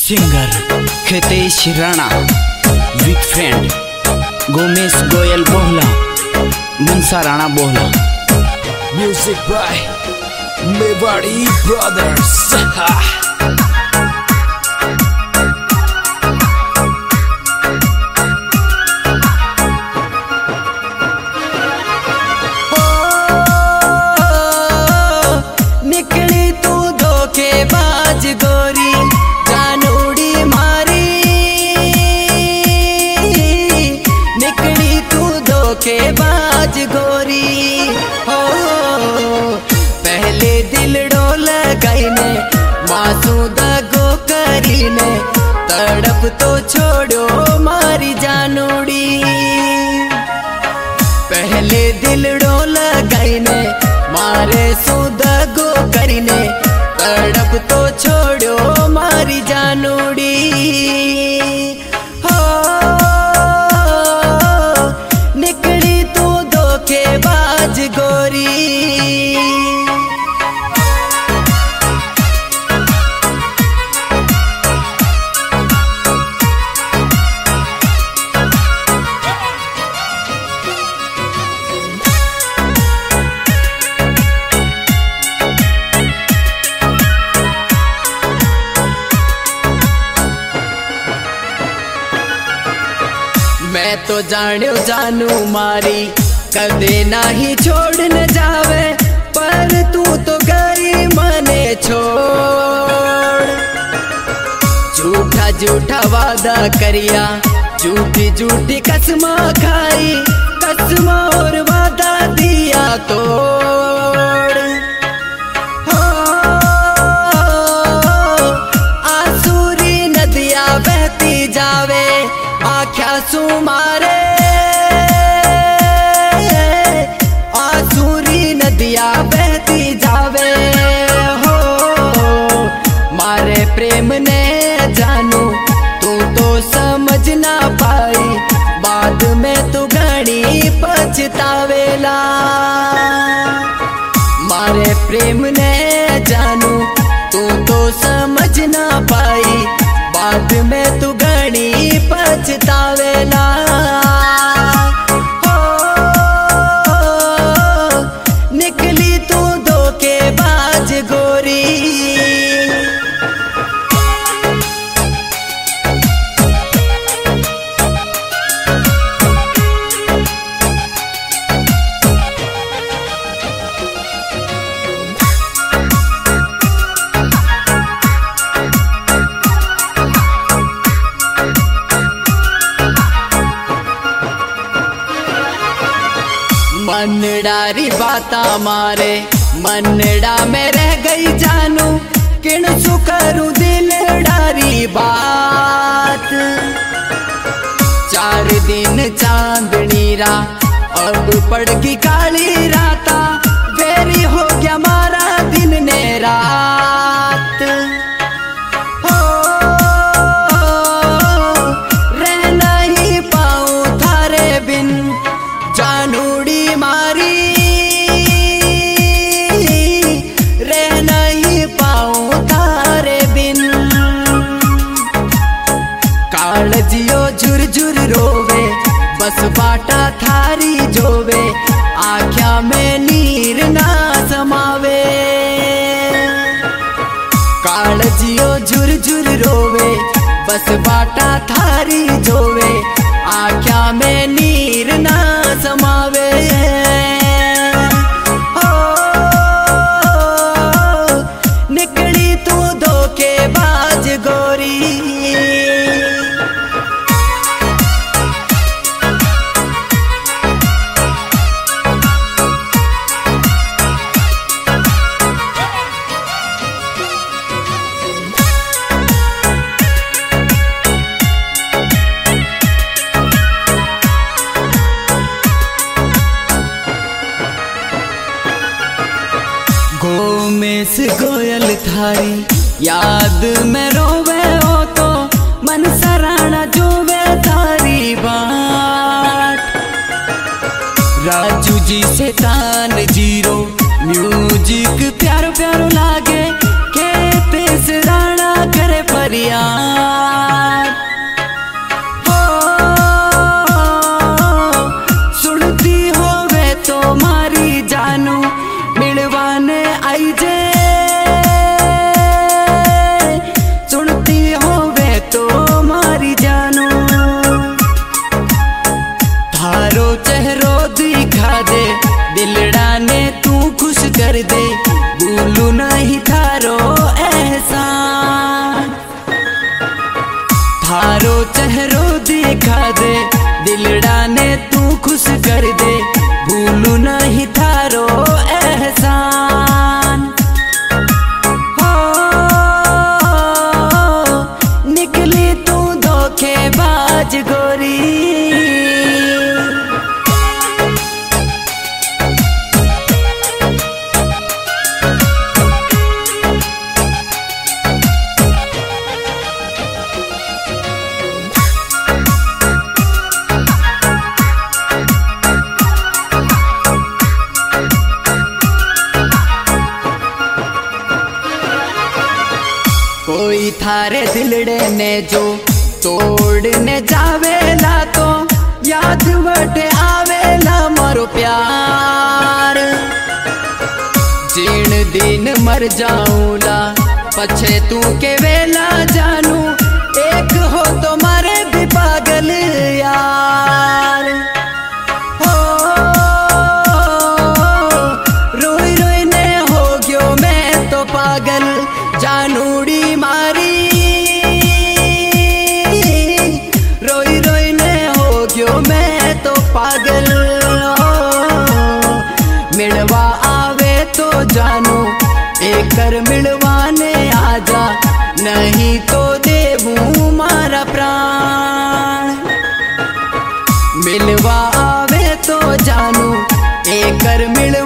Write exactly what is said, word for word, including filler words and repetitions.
Singer Khetesh Rana with friend Gomesh Goyal Bohla Mansa Rana Bohla. Music by Mewari brothers. निकली तू धोखेबाज गोरी जान उड़ी मारी, निकली तू धोखेबाज गोरी हो। पहले दिल डोल गई ने मासूद गो करी ने, तड़प तो छोड़ो मारी जान उड़ी। पहले दिल डोल गई ने मारे सुद गो करीने, तड़प तो छोड़ो मारी जान उड़ी हो। निकली तू धोखेबाज गोरी। मैं तो जान्यो जानू मारी कदे नाही छोड़ न जावे, पर तू तो गई मने छोड़। झूठा झूठा वादा करिया, झूठी झूठी कसमा खाई, कसमा और वादा दिया तोड़। हो आसूरी नदिया बहती जावे, आख्या सुमारे आसुरी नदिया बहती जावे हो। मारे प्रेम ने जानू तू तो समझ ना पाई, बाद में तू घड़ी पछतावेला। मारे प्रेम ने जानू तू तो समझ ना पाई, बाद में तू घड़ी पछतावेला हो। निकली तू धोखेबाज गोरी। मनडारी बाता मारे मनडा में रह गई जानू, किन सुकरू दिल डारी बात। चार दिन चांदनी रा अब पड़गी काली राता, फेरी हो गया मारा दिन ने रात हो। रह नहीं पाऊं थारे बिन जानूड़ी मारी, रह नहीं पाऊं तारे बिन। कालजियो झुर झुर रोवे, बस बाटा थारी जोवे, आख्या में नीर ना समावे। कालजियो झुर झुर रोवे, बस बाटा थारी जोवे, आख्या में नीर ना समावे हो। निकली तू धोखेबाज गोरी। गोमेश गोयल थारी याद में रोवे हो, तो मनसा राणा जोवे थारी बाट। राजू जी से तान जीरो म्यूजिक प्यारो प्यारो लागे, खेतेश राणा करे फरिया। प्यार। हो सुनती होवे तो मारी जानू मिलवाने आई जे, सुनती होवे तो मारी जानू। थारो चेहरो दिखा दे दिलड़ा ने तू खुश कर दे, भूलू नहीं थारो एहसान। थारो चेहरो दिखा दे दिलड़ा ने तू खुश कर दे, भूलू नहीं थारो एहसान। हो निकली तू धोखेबाज गोरी। कोई थारे दिलड़े ने जो तोड़ने जावेला तो याद वटे आवेला मारो प्यार। जीण दिन मर जाऊला पछे तू के वेला जानू, एक हो तो मारे भी पागल यार। हो रोई रोई ने हो गयो मैं तो पागल जानूड़ी मारी। रोई रोई ने हो गयो मैं तो पागल। मिलवा आवे तो जानू एकर मिलवाने आजा, नहीं तो देवू मारा प्राण। मिलवा आवे तो जानू एकर मिल